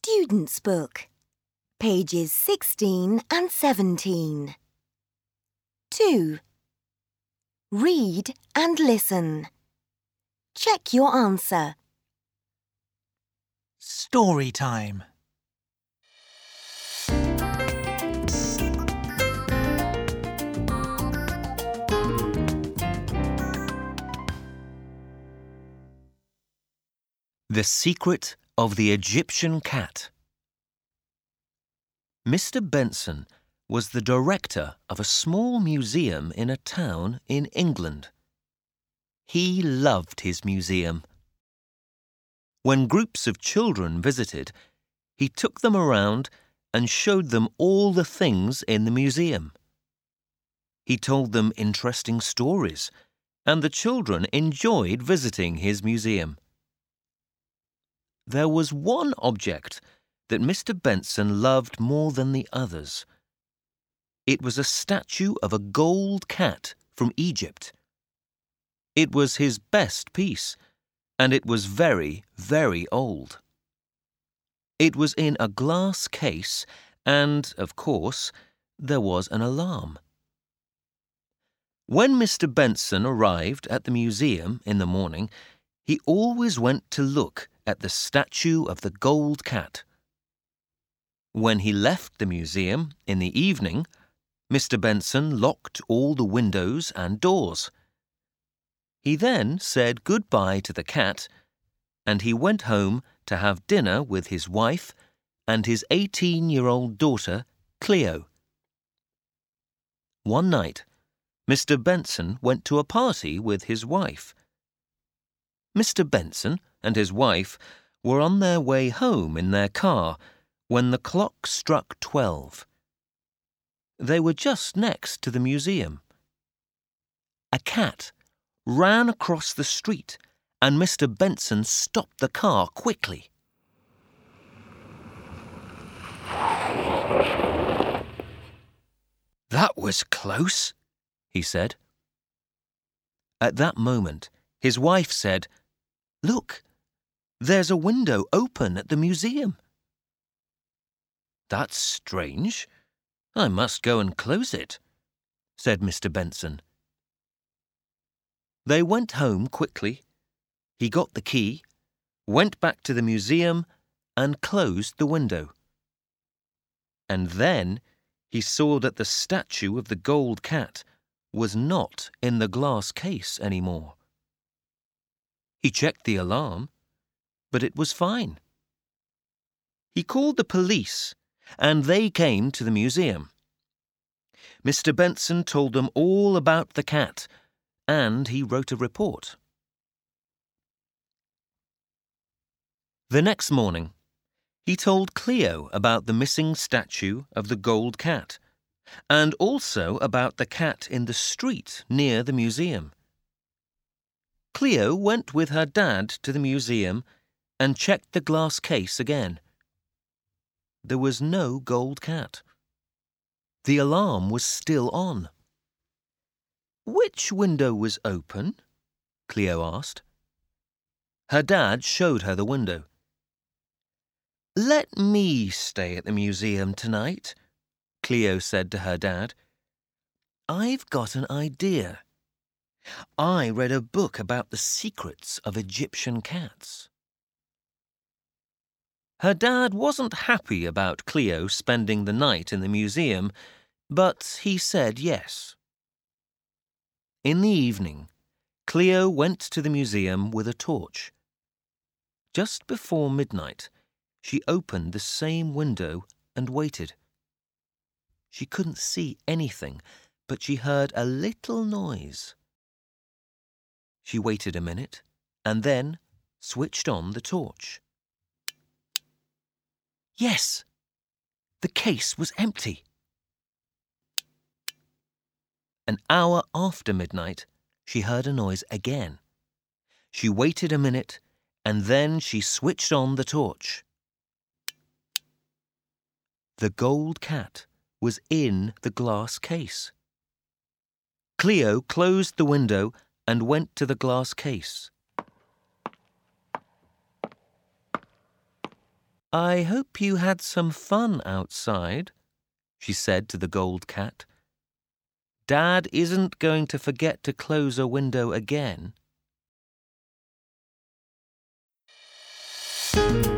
Student's Book, pages 16 and 17. 2. Read and listen. Check your answer. Story time. The Secret of the Egyptian Cat. Mr. Benson was the director of a small museum in a town in England. He loved his museum. When groups of children visited, he took them around and showed them all the things in the museum. He told them interesting stories, and the children enjoyed visiting his museum. There was one object that Mr. Benson loved more than the others. It was a statue of a gold cat from Egypt. It was his best piece, and it was very, very old. It was in a glass case, and, of course, there was an alarm. When Mr. Benson arrived at the museum in the morning, he always went to look at the statue of the gold cat. When he left the museum in the evening, Mr. Benson locked all the windows and doors. He then said goodbye to the cat, and he went home to have dinner with his wife and his 18-year-old daughter, Cleo. One night, Mr. Benson went to a party with his wife. Mr. Benson and his wife were on their way home in their car when the clock struck 12. They were just next to the museum. A cat ran across the street, and Mr. Benson stopped the car quickly. "That was close," he said. At that moment, his wife said, "Look, there's a window open at the museum." "That's strange. I must go and close it," said Mr. Benson. They went home quickly. He got the key, went back to the museum, and closed the window. And then he saw that the statue of the gold cat was not in the glass case anymore. He checked the alarm, but it was fine. He called the police, and they came to the museum. Mr. Benson told them all about the cat, and he wrote a report. The next morning, he told Cleo about the missing statue of the gold cat, and also about the cat in the street near the museum. Cleo went with her dad to the museum and checked the glass case again. There was no gold cat. The alarm was still on. "Which window was open?" Cleo asked. Her dad showed her the window. "Let me stay at the museum tonight," Cleo said to her dad. "I've got an idea. I read a book about the secrets of Egyptian cats." Her dad wasn't happy about Cleo spending the night in the museum, but he said yes. In the evening, Cleo went to the museum with a torch. Just before midnight, she opened the same window and waited. She couldn't see anything, but she heard a little noise. She waited a minute and then switched on the torch. Yes, the case was empty. An hour after midnight, she heard a noise again. She waited a minute and then she switched on the torch. The gold cat was in the glass case. Cleo closed the window and went to the glass case. I hope you had some fun outside, she said to the gold cat. Dad isn't going to forget to close a window again.